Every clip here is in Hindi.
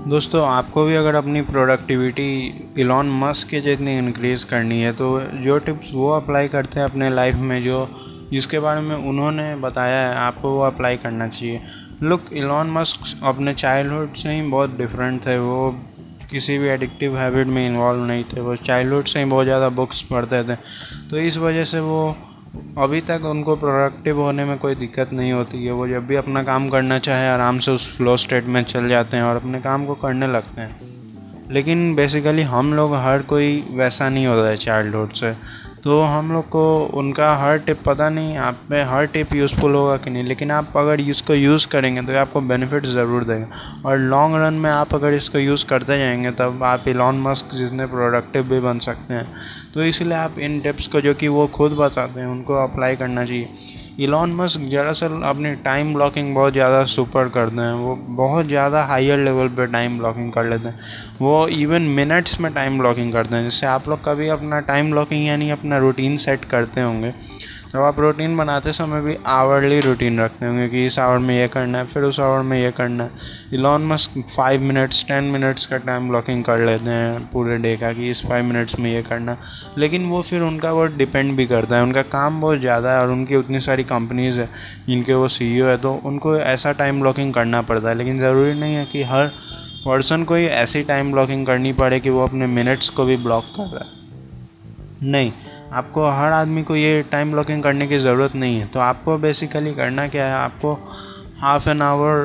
दोस्तों आपको भी अगर अपनी प्रोडक्टिविटी इलॉन मस्क के जितनी इंक्रीज़ करनी है तो जो टिप्स वो अप्लाई करते हैं अपने लाइफ में, जो जिसके बारे में उन्होंने बताया है, आपको वो अप्लाई करना चाहिए। लुक, इलॉन मस्क अपने चाइल्डहुड से ही बहुत डिफरेंट थे। वो किसी भी एडिक्टिव हैबिट में इन्वॉल्व नहीं थे। वो चाइल्डहुड से ही बहुत ज़्यादा बुक्स पढ़ते थे, तो इस वजह से वो अभी तक उनको प्रोडक्टिव होने में कोई दिक्कत नहीं होती है। वो जब भी अपना काम करना चाहे आराम से उस फ्लो स्टेट में चल जाते हैं और अपने काम को करने लगते हैं। लेकिन बेसिकली हम लोग हर कोई वैसा नहीं होता है चाइल्डहुड से, तो हम लोग को उनका हर टिप पता नहीं, आप में हर टिप यूज़फुल होगा कि नहीं, लेकिन आप अगर इसको यूज़ करेंगे तो आपको बेनिफिट ज़रूर देगा। और लॉन्ग रन में आप अगर इसको यूज़ करते जाएंगे तब आप इलॉन मस्क जितने प्रोडक्टिव भी बन सकते हैं। तो इसलिए आप इन टिप्स को, जो कि वो खुद बताते हैं, उनको अप्लाई करना चाहिए। इलॉन मस्क दरअसल अपनी टाइम ब्लॉकिंग बहुत ज़्यादा सुपर करते हैं। वो बहुत ज़्यादा हायर लेवल पे टाइम ब्लॉकिंग कर लेते हैं। वो इवन मिनट्स में टाइम ब्लॉकिंग करते हैं। जैसे आप लोग कभी अपना टाइम ब्लॉकिंग यानी अपना रूटीन सेट करते होंगे, तो आप रूटीन बनाते समय भी आवरली रूटीन रखते होंगे कि इस आवर में ये करना है, फिर उस आवर में ये करना है। इलॉन मस्क 5 मिनट्स 10 मिनट्स का टाइम ब्लॉकिंग कर लेते हैं पूरे डे का कि इस 5 मिनट्स में ये करना। लेकिन वो फिर उनका वो डिपेंड भी करता है, उनका काम बहुत ज़्यादा है और उनकी उतनी सारी कंपनीज़ है जिनके वो CEO है, तो उनको ऐसा टाइम ब्लॉकिंग करना पड़ता है। लेकिन ज़रूरी नहीं है कि हर पर्सन को ही ऐसी टाइम ब्लॉकिंग करनी पड़े कि वो अपने मिनट्स को भी ब्लॉक कर रहा है। नहीं, आपको हर आदमी को ये टाइम ब्लॉकिंग करने की ज़रूरत नहीं है। तो आपको बेसिकली करना क्या है, आपको हाफ एन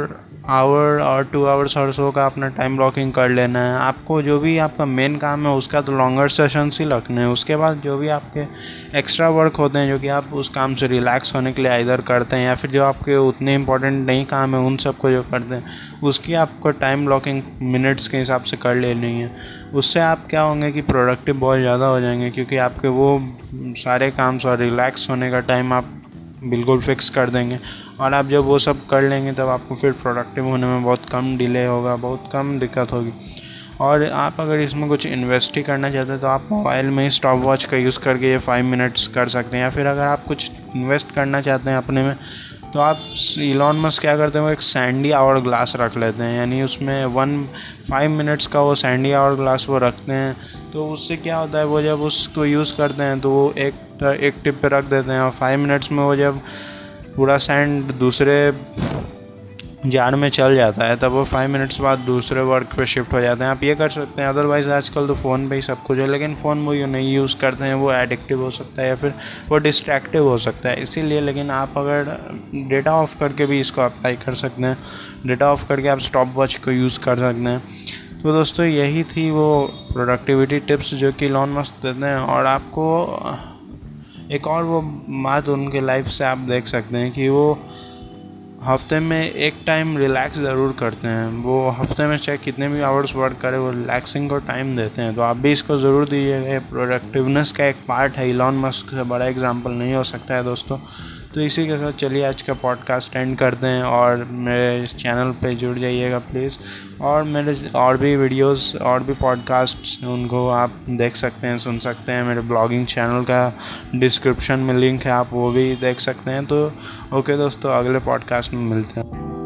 आवर और 2 आवर्स और सो का अपना टाइम ब्लॉकिंग कर लेना है। आपको जो भी आपका मेन काम है उसका तो लॉन्गर सेशंस ही रखने हैं। उसके बाद जो भी आपके एक्स्ट्रा वर्क होते हैं, जो कि आप उस काम से रिलैक्स होने के लिए इधर करते हैं, या फिर जो आपके उतने इंपॉर्टेंट नहीं काम है उन सबको जो करते हैं, उसकी आपको टाइम ब्लॉकिंग मिनट्स के हिसाब से कर लेनी है। उससे आप क्या होंगे कि प्रोडक्टिव बहुत ज़्यादा हो जाएंगे, क्योंकि आपके वो सारे काम और रिलैक्स होने का टाइम आप बिल्कुल फिक्स कर देंगे। और आप जब वो सब कर लेंगे तब आपको फिर प्रोडक्टिव होने में बहुत कम डिले होगा, बहुत कम दिक्कत होगी। और आप अगर इसमें कुछ इन्वेस्ट ही करना चाहते हैं तो आप मोबाइल में ही स्टॉप वॉच का यूज़ करके ये 5 मिनट्स कर सकते हैं। या फिर अगर आप कुछ इन्वेस्ट करना चाहते हैं अपने में, तो आप इलॉन मस्क क्या करते हैं, वो एक सैंडी आवर ग्लास रख लेते हैं, यानी उसमें 5 मिनट्स का वो सैंडी आवर ग्लास वो रखते हैं। तो उससे क्या होता है, वो जब उसको यूज़ करते हैं तो वो एक टिप पे रख देते हैं और 5 मिनट्स में वो जब पूरा सैंड दूसरे जार में चल जाता है तब वो 5 मिनट्स बाद दूसरे वर्क पे शिफ्ट हो जाते हैं। आप ये कर सकते हैं। अदरवाइज़ आजकल तो फ़ोन पे ही सब कुछ है, लेकिन फ़ोन वो नहीं यूज़ करते हैं, वो एडिक्टिव हो सकता है या फिर वो डिस्ट्रैक्टिव हो सकता है, इसीलिए। लेकिन आप अगर डेटा ऑफ करके भी इसको अप्लाई कर सकते हैं। डेटा ऑफ करके आप स्टॉप वॉच को यूज़ कर सकते हैं। तो दोस्तों यही थी वो प्रोडक्टिविटी टिप्स जो कि इलॉन मस्क देते हैं। और आपको एक और वो बात उनके लाइफ से आप देख सकते हैं कि वो हफ्ते में एक टाइम रिलैक्स ज़रूर करते हैं। वो हफ्ते में चाहे कितने भी आवर्स वर्क करें, वो रिलैक्सिंग को टाइम देते हैं। तो आप भी इसको ज़रूर दीजिएगा। ये प्रोडक्टिवनेस का एक पार्ट है। इलॉन मस्क से बड़ा एग्जांपल नहीं हो सकता है दोस्तों। तो इसी के साथ चलिए आज का पॉडकास्ट एंड करते हैं। और मेरे इस चैनल पे जुड़ जाइएगा प्लीज़। और मेरे और भी वीडियोस और भी पॉडकास्ट्स उनको आप देख सकते हैं, सुन सकते हैं। मेरे ब्लॉगिंग चैनल का डिस्क्रिप्शन में लिंक है, आप वो भी देख सकते हैं। तो ओके दोस्तों, अगले पॉडकास्ट में मिलते हैं।